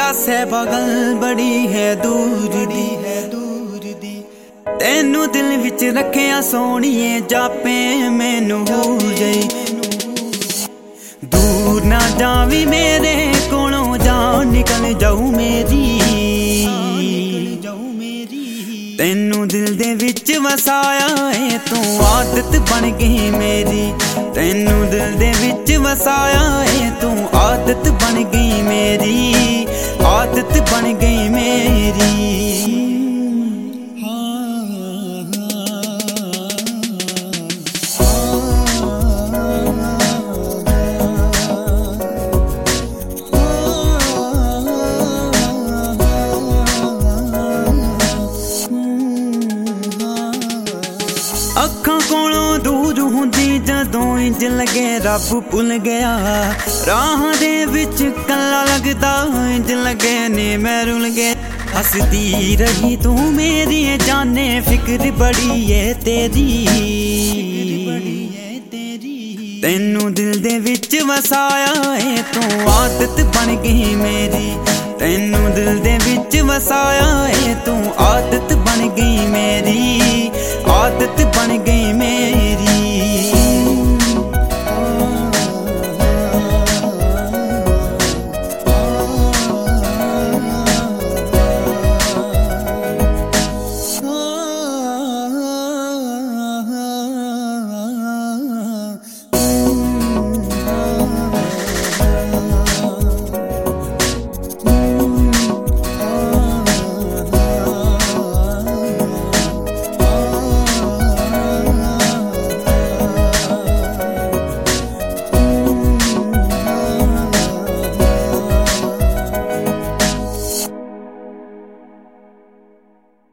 पासे बगल बड़ी है दूर दी तेनू दिल विच रखिया सोहणीए जापे मैनू हो गई। दूर ना जावी मेरे कोलों जान निकल जाऊ मेरी तेनू दिल दे विच वसाया है तू आदत बन गई मेरी तेनू दिल दे विच वसाया है तू आदत बन गई मेरी आदत बन गई मेरी। अखां कोलों दूर हुंदी जदों इंज लगे रब भुल गया राह दे विच कल्ला लगदा इंज लगे ने मैं रुल गया। हसदी रही तू मेरी जाने फिक्र बड़ी है तेरी तेनू दिल दे विच वसाया है तू आदत बन गई मेरी तेनू दिल दे विच वसाया है तू आदत बन गई मेरी आदत बन गई।